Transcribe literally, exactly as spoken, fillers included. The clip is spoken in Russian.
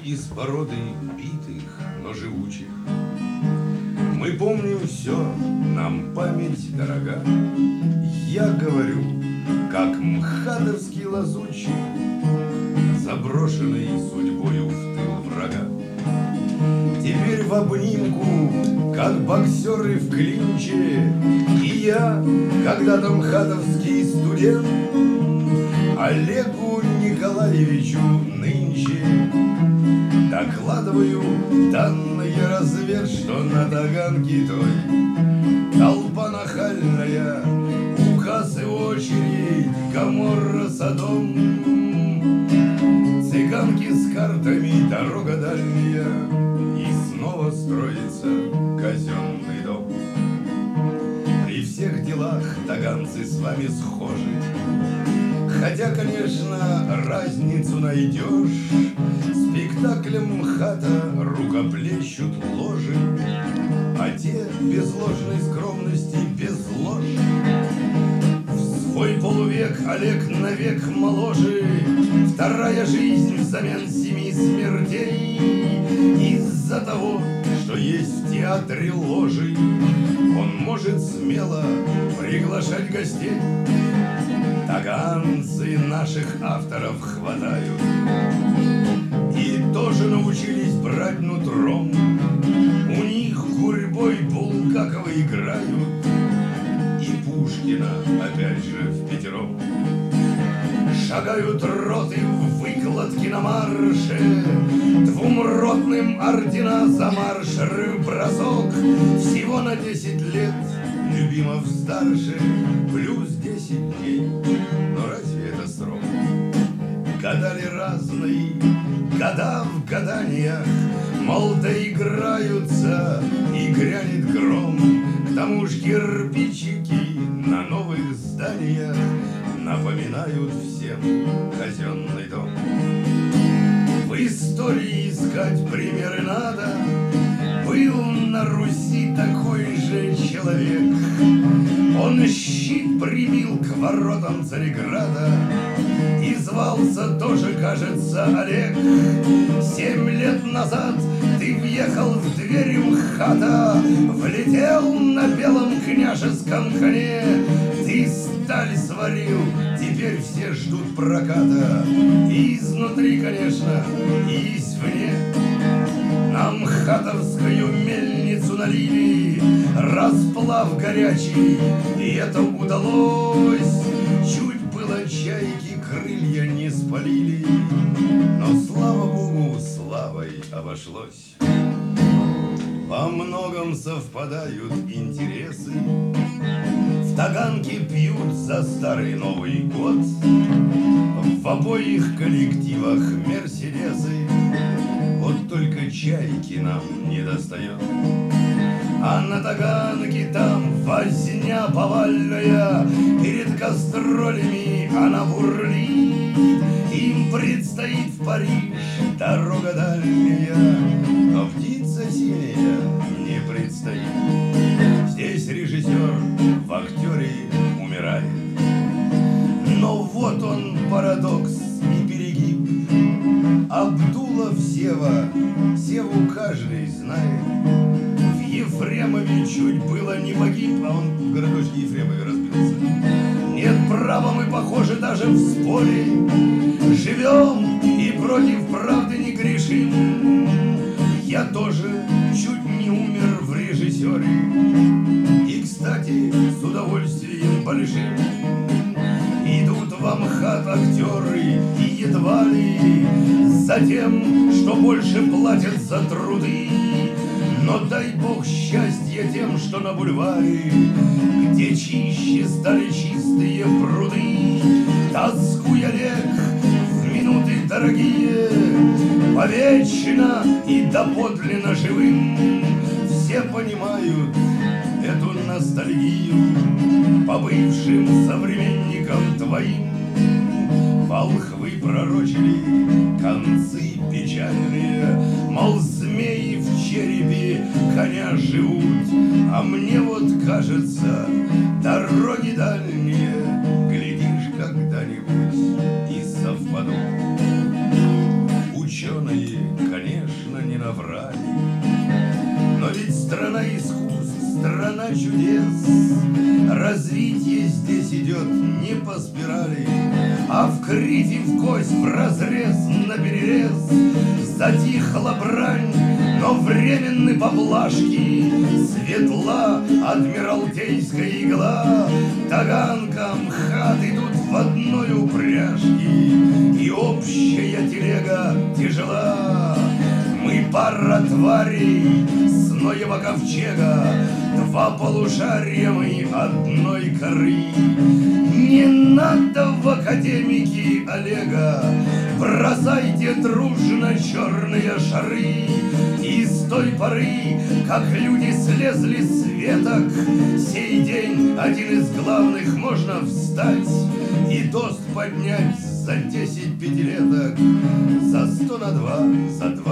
из породы битых, но живучих. Мы помним все, нам память дорога. Я говорю, как мхатовский лазутчик, заброшенный судьбою в тыл врага. Теперь в обнимку, как боксеры в клинче, и я, когда-то мхатовский студент, Олегу Николаевичу нынче докладываю данные развед, что на Таганке той толпа нахальная, указ и очередь, Гоморра, Содом, цыганки с картами, дорога дальняя, и снова строится казенный дом. При всех делах таганцы с вами схожи, хотя, конечно, разницу найдешь. Спектаклем МХАТа рукоплещут ложи, а те без ложной скромности, без лож. В свой полувек Олег навек моложе, вторая жизнь взамен семи смертей. Из-за того, что есть в театре ложи, он может смело приглашать гостей. Таганцы наших авторов хватают и тоже научились брать нутром. У них гурьбой Булгакова играют и Пушкина опять же впятером. Шагают роты в выкладке на марше, двумротным ордена за марш бросок. Всего на десять лет Любимов старше, плюс десять дней. Но разве это срок? Гадали разные года в гаданиях, мол, доиграются и грянет гром. К тому ж кирпичики на новых зданиях напоминают всем казенный дом. В истории искать примеры надо. Был на Руси такой же человек. Он щит прибил к воротам Цареграда и звался тоже, кажется, Олег. Семь лет назад ты въехал в двери МХАТа, влетел на белом княжеском коне. Ты сталь сварил, теперь все ждут проката. И изнутри, конечно, и извне. На МХАТовскую мельницу налили расплав горячий, и это удалось. Чуть было чайки крылья не спалили, но, слава богу, славой обошлось. Во многом совпадают интересы. В Таганке пьют за старый Новый год. В обоих коллективах мерседесы. Вот только чайки нам не достает. А на Таганке там возня повальная. Перед гастролями она бурлит. Им предстоит в Париж дорога дальняя, но птица синяя не предстоит. Здесь режиссер в актере умирает. Но вот он парадокс и перегиб. Абдулов Сева, Севу каждый знает. В Ефремове чуть было не погиб, а он в городочке Ефремове разбился. Нет права, мы похожи даже в споре. Живем и против правды не грешим. Я тоже чуть не умер в режиссере. И, кстати, с удовольствием большим. Идут в МХАТ актеры и едва ли за тем, что больше платят за труды. Но дай бог счастья тем, что на бульваре, где чище стали чистые пруды. Тоскуй, Олег, в минуты дорогие, повечно и доподлинно живым. Все понимают эту ностальгию по бывшим современникам твоим. Волхвы пророчили концы печальные, мол, змеи в черепе коня живут. А мне вот кажется, дороги дальние, глядишь, когда-нибудь и совпадут. Ученые, конечно, страна чудес. Развитие здесь идет не по спирали, а в кривь и в кость, в разрез, наперерез. Затихла брань, но временны поблажки, светла адмиралтейская игла. Таганком хат идут в одной упряжке, и общая телега тяжела. Мы пара тварей с Ноева ковчега, два полушария мы одной коры. Не надо в академики Олега, бросайте дружно черные шары. И с той поры, как люди слезли с веток, сей день один из главных можно встать и тост поднять за десять пятилеток, за сто на два, за два.